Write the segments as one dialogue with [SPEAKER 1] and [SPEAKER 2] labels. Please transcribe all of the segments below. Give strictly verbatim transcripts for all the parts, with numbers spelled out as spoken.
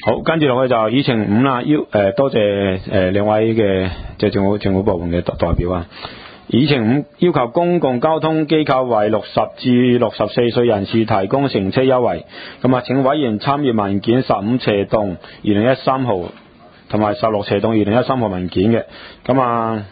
[SPEAKER 1] 好，跟住落去就議程五啦，要誒、呃、多謝誒兩、呃、位嘅即係政府政府部門嘅代代表啊。議程五要求公共交通機構為六十至六十四歲人士提供乘車優惠，咁啊請委員參閱文件十五斜棟二零一三號同埋十六斜棟二零一三號文件嘅，咁啊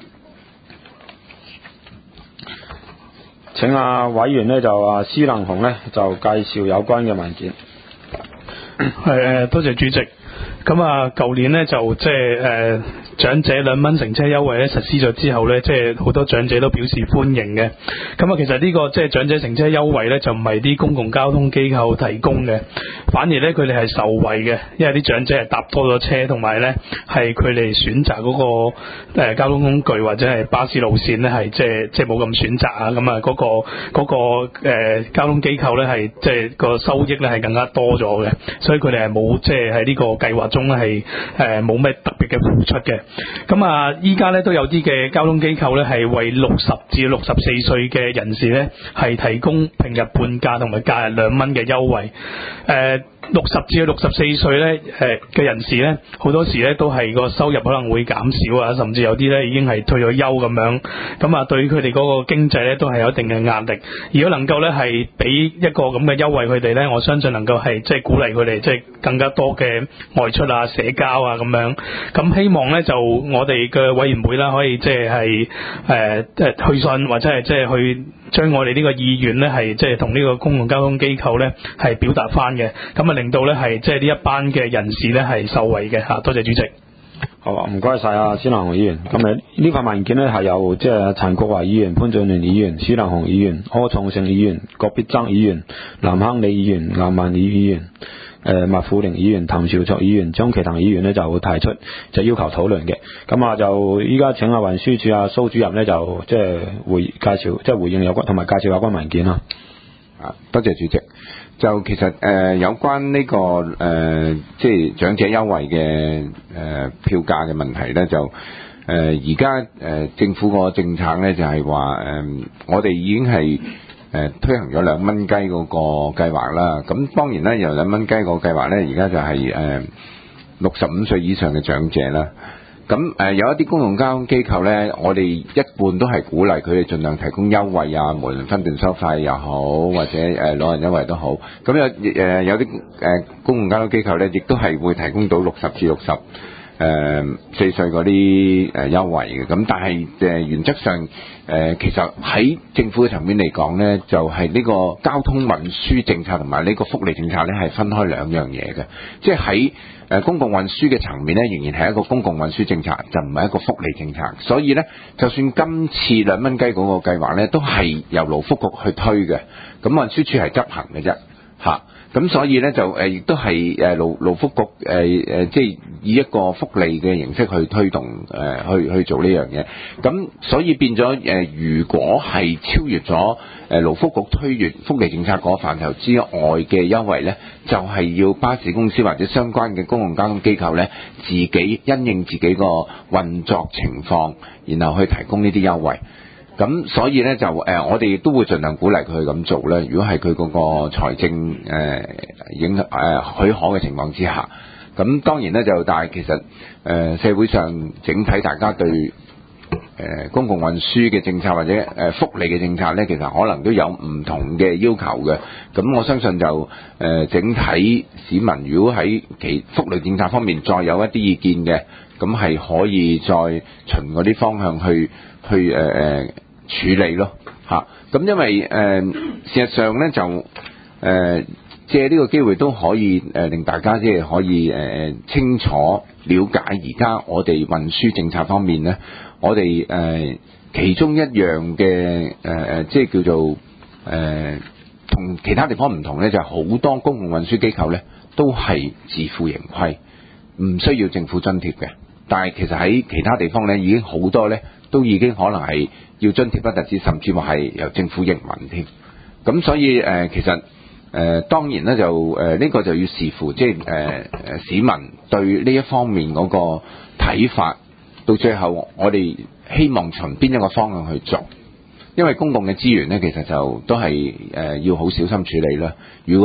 [SPEAKER 1] 請啊委員呢就啊施能雄呢就介紹有關嘅文件。
[SPEAKER 2] 係誒，多謝主席。咁啊，舊年呢，就即係誒長者兩蚊乘車優惠咧實施咗之後咧，即係好多長者都表示歡迎嘅。咁啊，其實呢個即係長者乘車優惠咧，就唔係啲公共交通機構提供嘅，反而咧佢哋係受惠嘅，因為啲長者係搭多咗車，同埋咧係佢哋選擇嗰個誒交通工具或者係巴士路線咧係即係即係冇咁選擇啊。咁啊，嗰個嗰個誒交通機構咧係即係個收益咧係更加多咗嘅，所以佢哋係冇即係喺呢個計劃中咧係誒冇咩特別嘅付出嘅。咁啊，依家咧都有啲嘅交通機構咧係為六十至六十四歲嘅人士咧係提供平日半價同埋假日兩蚊嘅優惠。誒六十至六十四歲咧誒嘅人士咧，好多時咧都係個收入可能會減少啊，甚至有啲咧已經係退咗休咁樣。咁啊，對於佢哋嗰個經濟咧都係有一定嘅壓力。如果能夠咧係俾一個咁嘅優惠佢哋咧，我相信能夠係即係鼓勵佢哋即係更加多嘅外出啊、社交啊咁樣。咁希望咧就我哋嘅委員會啦，可以即係係誒即係去信或者係即係去將我哋呢個意願咧係即係同呢個公共交通機構咧係表達翻嘅，咁啊令到咧係即係呢一班嘅人士咧係受惠嘅嚇。多謝主席。
[SPEAKER 1] 好啊，唔該晒啊，施能雄議員。咁啊呢份文件咧係由即係陳國華議員、潘俊麟議員、施能雄議員、柯創盛議員、郭必爭議員、藍亨利議員、顏汶羽議員、誒麥富玲議員、譚兆卓議員、張其騰議員咧就提出就要求討論嘅。咁啊就依家請啊運輸署啊蘇主任咧就即係回介紹即係回應有關同埋介紹有關文件啦。
[SPEAKER 3] 啊，多謝主席。就其實誒、呃、有關呢、這個誒、呃、即係長者優惠嘅誒、呃、票價嘅問題咧，就誒而家誒政府個政策咧就係話誒我哋已經係誒、呃、推行咗兩蚊雞嗰個計劃啦。咁當然咧由兩蚊雞個計劃咧，而家就係誒六十五歲以上嘅長者啦。咁誒、呃、有一啲公共交通機構咧，我哋一貫都係鼓勵佢哋盡量提供優惠啊，無論分段收費又好，或者誒、呃、老人優惠都好。咁有誒、呃、有啲誒、呃、公共交通機構咧，亦都係會提供到六十至六十誒四歲嗰啲誒優惠嘅。咁但係誒、呃、原則上誒、呃、其實喺政府嘅層面嚟講咧，就係、是、呢個交通運輸政策同埋呢個福利政策咧係分開兩樣嘢嘅，即係喺誒公共運輸嘅層面咧，仍然係一個公共運輸政策，就唔係一個福利政策。所以咧，就算今次兩蚊雞嗰個計劃咧，都係由勞福局去推嘅，咁運輸署係執行嘅啫，嚇。咁所以咧就誒亦都係誒勞勞福局誒誒即係以一個福利嘅形式去推動誒去去做呢樣嘢。咁所以變咗誒，如果係超越咗誒勞福局推越福利政策嗰範疇之外嘅優惠咧，就係要巴士公司或者相關嘅公共交通機構咧，自己因應自己個運作情況，然後去提供呢啲優惠。咁所以咧就誒、呃，我哋亦都會盡量鼓勵佢咁做咧。如果係佢嗰個財政誒、呃、影誒、呃、許可嘅情況之下，咁當然咧就但係其實誒、呃、社會上整體大家對誒、呃、公共運輸嘅政策或者誒、呃、福利嘅政策咧，其實可能都有唔同嘅要求嘅。咁我相信就誒、呃、整體市民如果喺其福利政策方面再有一啲意見嘅，咁係可以再循嗰啲方向去去誒誒。呃處理咯嚇，咁因為誒、呃、事實上咧就誒、呃、借呢個機會都可以誒、呃、令大家即係可以誒、呃、清楚了解而家我哋運輸政策方面咧，我哋誒、呃、其中一樣嘅誒誒即係叫做誒同、呃、其他地方唔同咧，就係、是、好多公共運輸機構咧都係自負盈虧，唔需要政府津貼嘅。但係其實喺其他地方咧，已經好多咧都已經可能係要津貼不特止，甚至話係由政府營運添。咁所以誒、呃，其實誒、呃、當然咧就誒呢、呃這個就要視乎即係誒誒市民對呢一方面嗰個睇法。到最後，我哋希望從邊一個方向去做，因為公共嘅資源咧，其實就都係誒、呃、要好小心處理啦。如果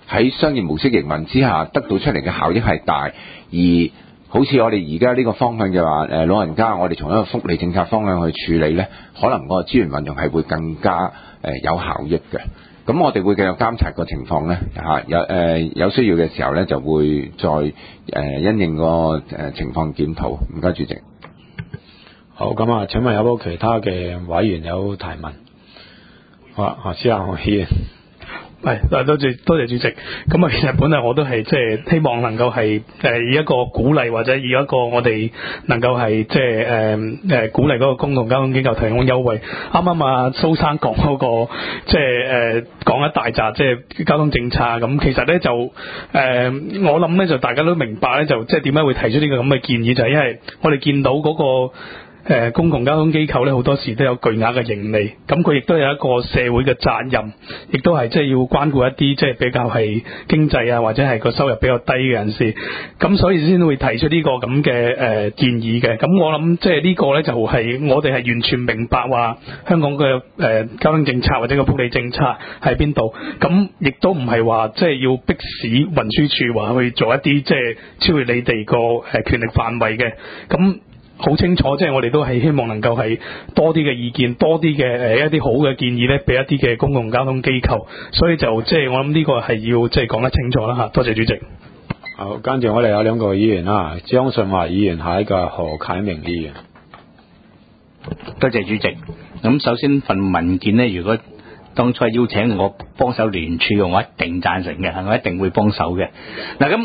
[SPEAKER 3] 喺商業模式營運之下得到出嚟嘅效益係大，而好似我哋而家呢個方向就話誒老人家，我哋從一個福利政策方向去處理呢，可能個資源運用係會更加誒有效益嘅。咁我哋會繼續監察個情況呢，嚇有誒有需要嘅時候呢，就會再誒因應個誒情況檢討。唔該，主席。
[SPEAKER 1] 好，咁啊，請問有冇其他嘅委員有提問？好啊，何思亞何議員。
[SPEAKER 2] 係，多謝多謝主席。咁啊，其實本來我都係即係希望能夠係誒以一個鼓勵或者以一個我哋能夠係即係誒誒鼓勵嗰個公共交通機構提供優惠。啱啱啊蘇生講嗰個即係誒講一大紮即係交通政策咁，其實咧就誒、呃、我諗咧就大家都明白咧，就即係點解會提出呢個咁嘅建議，就係、是、因為我哋見到嗰、那個。誒公共交通機構咧好多時都有巨額嘅盈利，咁佢亦都有一個社會嘅責任，亦都係即係要關顧一啲即係比較係經濟啊或者係個收入比較低嘅人士，咁所以先會提出呢個咁嘅誒建議嘅。咁我諗即係呢個咧就係我哋係完全明白話香港嘅誒、呃、交通政策或者個福利政策喺邊度，咁亦都唔係話即係要迫使運輸署話去做一啲即係超越你哋個誒權力範圍嘅，咁。好清楚，即係我哋都係希望能夠係多啲嘅意見，多啲嘅誒一啲好嘅建議咧，俾一啲嘅公共交通機構，所以就即係我諗呢個係要即係講得清楚啦嚇。多謝主席。
[SPEAKER 1] 好，跟住我哋有兩個議員啦，張順華議員，下一個何啟明議員。
[SPEAKER 4] 多謝主席。咁首先份文件呢，如果當初邀請我幫手聯署嘅，我一定贊成嘅，我一定會幫手嘅。嗱咁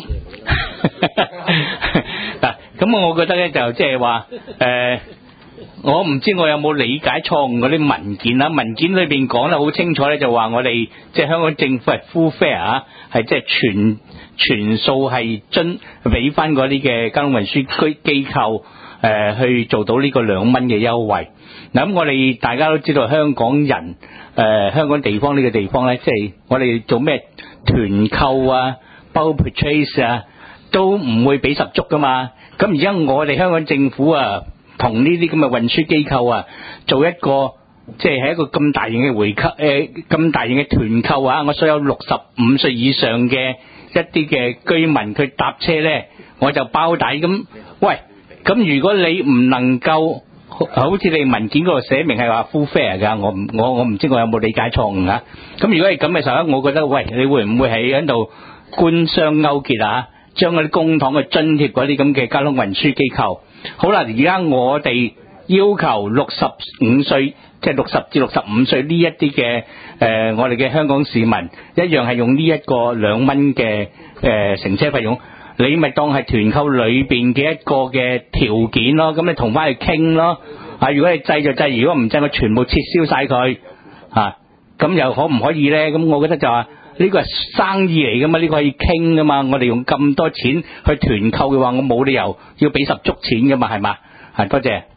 [SPEAKER 4] 嗱咁，我覺得咧就即係話誒，我唔知我有冇理解錯誤嗰啲文件啦。文件裏邊講得好清楚咧，就話我哋即係香港政府係 full fare 啊，係即係全全數係津俾翻嗰啲嘅交通運輸機機構誒、呃、去做到呢個兩蚊嘅優惠。嗱咁我哋大家都知道香港人誒、呃、香港地方呢個地方咧，即係我哋做咩團購啊、包 purchase 啊，都唔會俾十足噶嘛。咁而家我哋香港政府啊，同呢啲咁嘅運輸機構啊，做一個即係喺一個咁大型嘅回購誒，咁大型嘅團購啊，我所有六十五歲以上嘅一啲嘅居民佢搭車咧，我就包底咁。喂，咁如果你唔能夠好似你文件嗰度寫明係話 full fare 㗎，我唔我我唔知我有冇理解錯誤啊？咁如果係咁嘅時候，我覺得喂，你會唔會係喺度官商勾結啊？將嗰啲公帑去津貼嗰啲咁嘅交通運輸機構。好啦，而家我哋要求六十五歲，即係六十至六十五歲呢一啲嘅誒，我哋嘅香港市民一樣係用呢一個兩蚊嘅誒乘車費用，你咪當係團購裏邊嘅一個嘅條件咯。咁你同翻去傾咯。啊，如果你制就制，如果唔制，我全部撤銷晒佢。啊，咁又可唔可以咧？咁我覺得就話。呢個係生意嚟噶嘛，呢個可以傾噶嘛。我哋用咁多錢去團購嘅話，我冇理由要俾十足錢噶嘛，係嘛？係，多謝。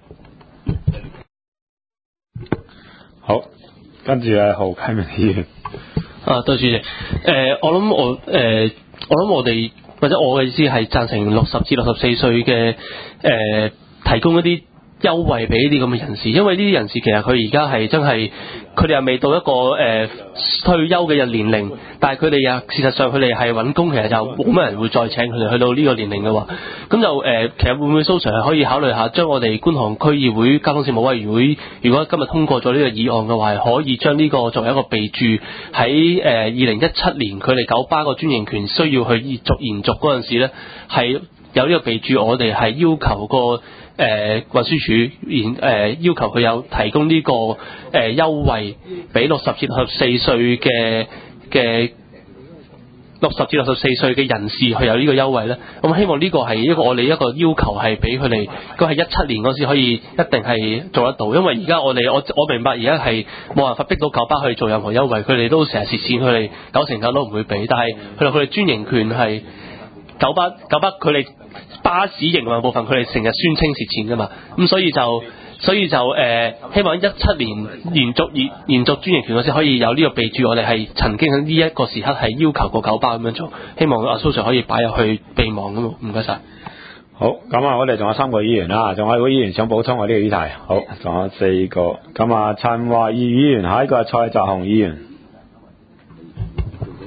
[SPEAKER 1] 好，跟住係何啟明議員。
[SPEAKER 5] 啊，多謝主席。誒、呃，我諗我誒、呃，我諗我哋或者我嘅意思係贊成六十至六十四歲嘅誒，提供一啲優惠俾呢啲咁嘅人士，因為呢啲人士其實佢而家係真係，佢哋又未到一個誒、呃、退休嘅年齡，但係佢哋又事實上佢哋係揾工，其實就冇乜人會再請佢哋去到呢個年齡嘅話，咁就誒、呃、其實會唔會蘇 Sir 係可以考慮下，將我哋觀塘區議會交通事務委員會，如果今日通過咗呢個議案嘅話，係可以將呢個作為一個備註喺誒二零一七年佢哋九巴個專營權需要去延續延續嗰陣時咧，係有呢個備註，我哋係要求個。誒、呃、運輸署現誒要求佢有提供呢、這個誒、呃、優惠，俾六十至六十四歲嘅嘅六十至六十四歲嘅人士去有呢個優惠咧。咁希望呢個係一個我哋一個要求，係俾佢哋，佢係一七年嗰時可以一定係做得到。因為而家我哋我我明白而家係冇辦法逼到九巴去做任何優惠，佢哋都成日蝕錢，佢哋九成九都唔會俾。但係佢哋佢哋專營權係九巴九巴佢哋。巴士營運部分佢哋成日宣稱蝕錢噶嘛，咁所以就所以就誒、呃、希望一七年延續延延續專營權嗰時可以有呢個備註，我哋係曾經喺呢一個時刻係要求過九巴咁樣做，希望阿蘇 Sir 可以擺入去備忘咁，唔該晒。
[SPEAKER 1] 好，咁啊，我哋仲有三個議員啦，仲有一個議員想補充我呢個議題。好，仲有四個，咁啊，陳華義議員，下一個係蔡澤雄議員。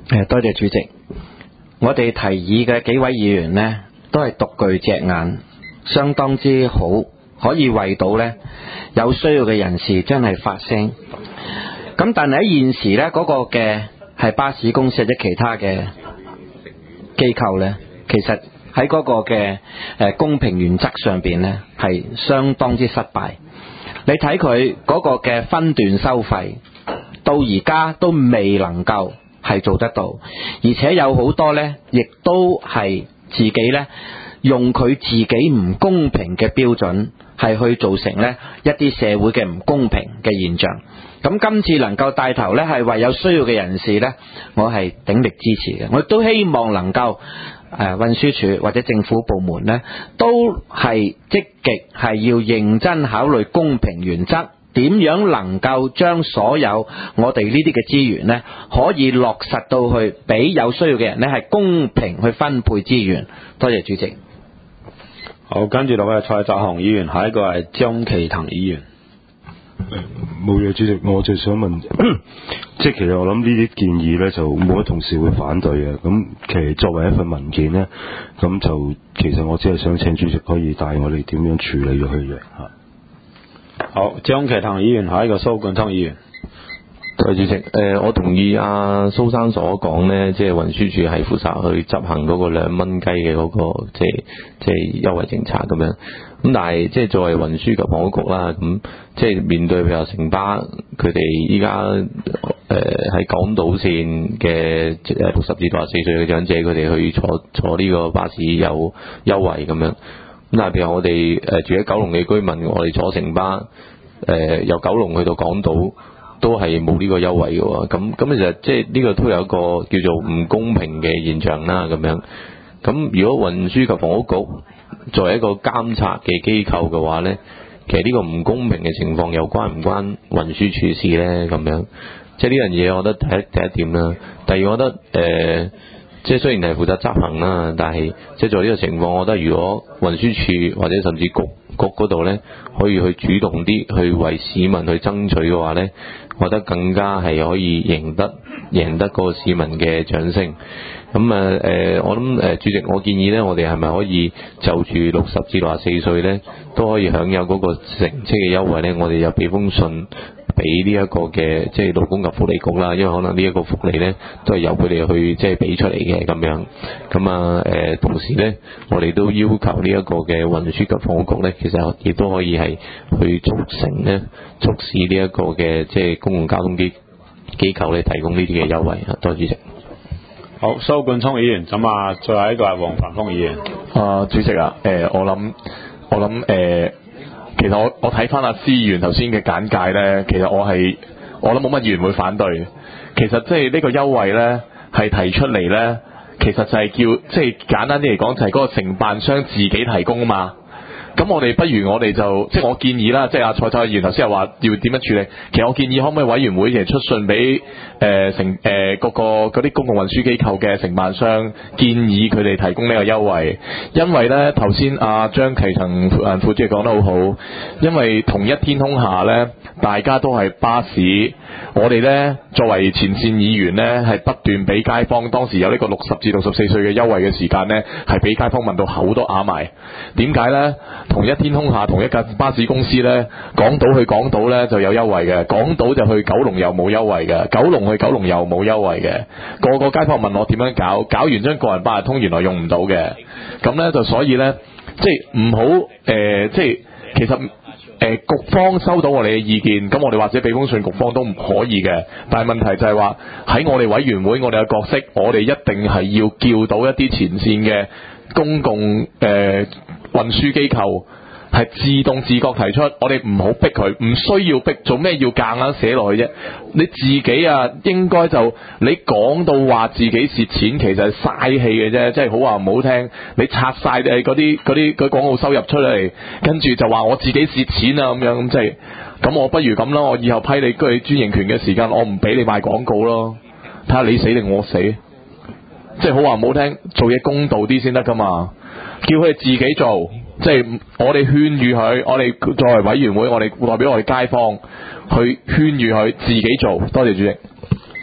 [SPEAKER 6] 誒，多謝主席。我哋提議嘅幾位議員呢，都係獨具隻眼，相當之好，可以為到呢有需要嘅人士真係發聲。咁但係喺現時呢，嗰、嗰個嘅係巴士公司或者其他嘅機構呢，其實喺嗰個嘅誒公平原則上邊呢，係相當之失敗。你睇佢嗰個嘅分段收費，到而家都未能夠係做得到，而且有好多呢，亦都係自己呢，用佢自己唔公平嘅標準，係去造成呢一啲社會嘅唔公平嘅現象。咁今次能夠帶頭呢，係為有需要嘅人士呢，我係鼎力支持嘅。我亦都希望能夠誒運輸署或者政府部門呢，都係積極係要認真考慮公平原則，點樣能夠將所有我哋呢啲嘅資源呢，可以落實到去俾有需要嘅人呢，係公平去分配資源。多謝主席。
[SPEAKER 1] 好，跟住落去蔡澤雄議員，下一個係張其騰議員。
[SPEAKER 7] 冇嘢，主席，我就想問，即係其實我諗呢啲建議呢，就冇乜同事會反對嘅。咁其實作為一份文件呢，咁就其實我只係想請主席可以帶我哋點樣處理咗佢嘅嚇。
[SPEAKER 1] 好，張其騰議員，下一個蘇冠聰議員。
[SPEAKER 8] 多謝主席。誒、呃，我同意阿蘇生所講呢，即係運輸署係負責去執行嗰個兩蚊雞嘅嗰個即係即係優惠政策咁樣。咁但係即係作為運輸及房屋局啦，咁即係面對譬如城巴佢哋依家誒喺港島線嘅誒六十至六十四歲嘅長者，佢哋去坐坐呢個巴士有優惠咁樣。咁但係譬如我哋誒住喺九龍嘅居民，我哋坐城巴誒、呃、由九龍去到港島都係冇呢個優惠嘅喎。咁咁其實即係呢個都有一個叫做唔公平嘅現象啦咁樣。咁如果運輸及房屋局作為一個監察嘅機構嘅話呢，其實呢個唔公平嘅情況又關唔關運輸署事呢？咁樣即係呢樣嘢，我覺得第一第一點啦。第二，我覺得誒、呃，即係雖然係負責執行啦，但係即係做呢個情況，我覺得如果運輸署或者甚至局局嗰度呢，可以去主動啲去為市民去爭取嘅話呢，我覺得更加係可以贏得贏得嗰個市民嘅掌聲。咁啊誒，我諗誒、呃、主席，我建議咧，我哋係咪可以就住六十至六十四歲咧，都可以享有嗰個乘車嘅優惠咧？我哋又俾封信俾呢一個嘅即係勞工及福利局啦，因為可能呢一個福利咧都係由佢哋去即係俾出嚟嘅咁樣。咁啊誒，同時咧，我哋都要求呢一個嘅運輸及房屋局咧，其實亦都可以係去促成咧，促使呢一個嘅即係公共交通機機構咧提供呢啲嘅優惠啊。多謝主席。
[SPEAKER 1] 好，蘇冠聰議員，咁啊，最後一個係黃凡峰議員。
[SPEAKER 9] 啊，主席啊，誒、呃，我諗，我諗，誒、呃，其實我我睇翻阿司議員頭先嘅簡介咧，其實我係，我諗冇乜議員會反對。其實即係呢個優惠咧，係提出嚟咧，其實就係叫，即係簡單啲嚟講，就係嗰個承辦商自己提供啊嘛。咁我哋不如我哋就即係我建議啦，即係阿蔡蔡議員頭先又話要點樣處理，其實我建議可唔可以委員會其實出信俾誒承誒嗰個嗰啲公共運輸機構嘅承辦商，建議佢哋提供呢個優惠，因為咧頭先阿張其騰誒副主席講得好好，因為同一天空下咧，大家都係巴士，我哋咧作為前線議員咧係不斷俾街坊，當時有呢個六十至六十四歲嘅優惠嘅時間咧，係俾街坊問到口都啞埋，點解咧？同一天空下，同一架巴士公司呢，港島去港島呢就有優惠嘅，港島就去九龍又冇優惠嘅，九龍去九龍又冇優惠嘅。個個街坊問我點樣搞，搞完張個人八達通原來用唔到嘅，咁呢，就所以呢，即係唔好誒，即係其實誒、呃、局方收到我哋嘅意見，咁我哋或者俾封信局方都唔可以嘅，但係問題就係話喺我哋委員會，我哋嘅角色，我哋一定係要叫到一啲前線嘅公共誒。呃運輸機構係自動自覺提出，我哋唔好逼佢，唔需要逼，做咩要夾硬寫落去啫？你自己啊，應該就你講到話自己蝕錢，其實係嘥氣嘅啫，即係好話唔好聽，你拆晒誒嗰啲嗰啲嗰廣告收入出嚟，跟住就話我自己蝕錢啊咁樣，咁即係咁，我不如咁啦，我以後批你居專營權嘅時間，我唔俾你賣廣告咯，睇下你死定我死，即係好話唔好聽，做嘢公道啲先得噶嘛。叫佢哋自己做，即係我哋勸喻佢，我哋作為委員會，我哋代表我哋街坊去勸喻佢自己做。多謝主席。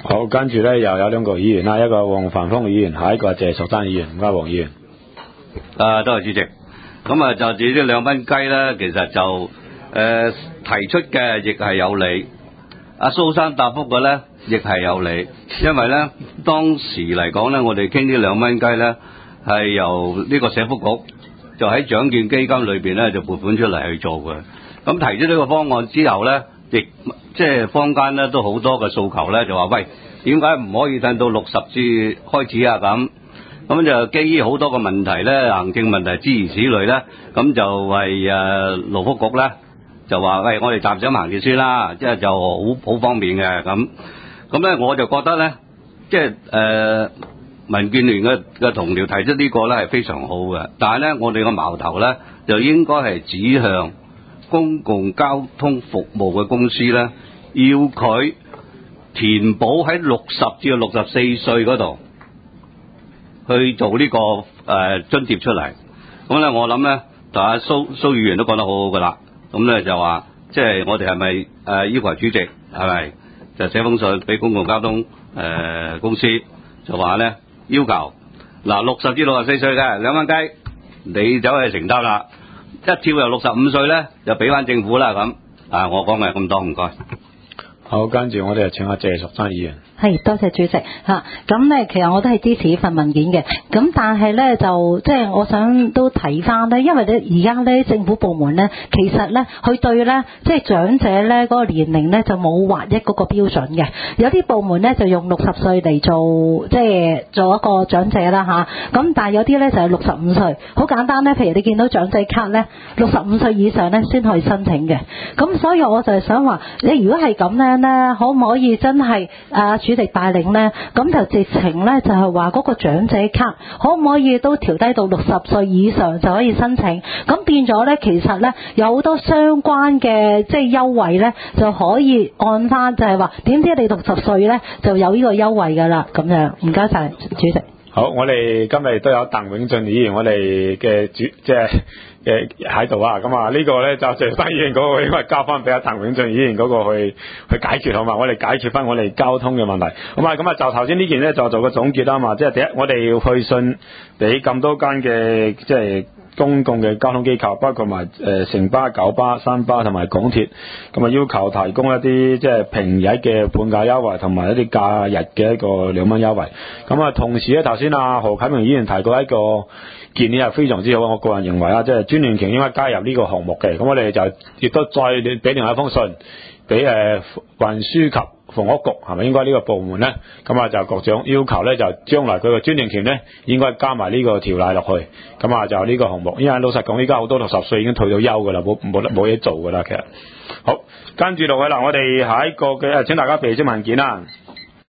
[SPEAKER 1] 好，跟住咧又有兩個議員啦，一個黃繁鋒議員，下一個謝淑珍議員，唔該黃議員。
[SPEAKER 10] 啊，多謝主席。咁啊，就至於兩蚊雞咧，其實就誒、呃、提出嘅亦係有理。阿蘇生答覆嘅咧，亦係有理，因為咧當時嚟講咧，我哋傾呢兩蚊雞咧係由呢個社福局就喺獎券基金裏邊咧就撥款出嚟去做嘅。咁提出呢個方案之後咧，亦即係坊間咧都好多嘅訴求咧，就話喂，點解唔可以等到六十至開始啊？咁咁就基於好多個問題咧，行政問題諸如此類咧，咁就為誒勞福局咧就話喂，我哋暫時行住先啦，即係就好好方便嘅咁。咁咧我就覺得咧，即係誒民建聯嘅嘅同僚提出呢個咧係非常好嘅，但係咧我哋個矛頭咧就應該係指向公共交通服務嘅公司咧，要佢填補喺六十至到六十四歲嗰度去做呢、這個誒、呃、津貼出嚟。咁咧我諗咧，大家蘇蘇議員都講得好好噶啦。咁咧就話，即係我哋係咪誒要求主席係咪就寫封信俾公共交通誒、呃、公司，就話咧要求嗱六十至六十四歲嘅兩蚊雞，你走去承擔啦。一跳由六十五歲咧，就俾翻政府啦咁。啊，我講嘅咁多，唔該。
[SPEAKER 1] 好，跟住我哋就請阿謝淑珍議員。
[SPEAKER 11] 係，多謝主席嚇。咁咧，其實我都係支持呢份文件嘅。咁但係咧，就即係我想都睇翻咧，因為咧而家咧政府部門咧，其實咧佢對咧即係長者咧嗰個年齡咧就冇劃一嗰個標準嘅。有啲部門咧就用六十歲嚟做即係做一個長者啦嚇。咁但係有啲咧就係六十五歲，好簡單咧。譬如你見到長者卡咧，六十五歲以上咧先可以申請嘅。咁所以我就係想話，你如果係咁樣咧，可唔可以真係啊主席帶領咧，咁就直情咧就係話嗰個長者卡可唔可以都調低到六十歲以上就可以申請？咁變咗咧，其實咧有好多相關嘅即係優惠咧，就可以按翻就係話，點知你六十歲咧就有呢個優惠㗎啦，咁樣。唔該晒主席。
[SPEAKER 1] 好，我哋今日都有鄧永俊議員，我哋嘅主即係嘅喺度啊。咁啊，呢個咧就謝淑珍議員嗰個應該交翻俾阿鄧永俊議員嗰個去去解決好嘛？我哋解決翻我哋交通嘅問題。好嘛，咁啊就頭先呢件咧就做個總結啦嘛。即係第一，我哋要去信俾咁多間嘅即係公共嘅交通機構，包括埋誒城巴、九巴、三巴同埋港鐵，咁啊要求提供一啲即係平日嘅半價優惠，同埋一啲假日嘅一個兩蚊優惠。咁啊，同時咧頭先阿何啟明議員提過一個建議係非常之好，我個人認為啊，即係專聯權應該加入呢個項目嘅。咁我哋就亦都再俾另外一封信俾誒運輸及房屋局，係咪應該呢個部門咧？咁啊就局長要求咧，就將來佢個專營權咧應該加埋呢個條例落去。咁啊就呢個項目，因為老實講，依家好多六十歲已經退到休㗎啦，冇冇得冇嘢做㗎啦，其實。好，跟住落去啦，我哋下一個嘅請大家備啲文件啦。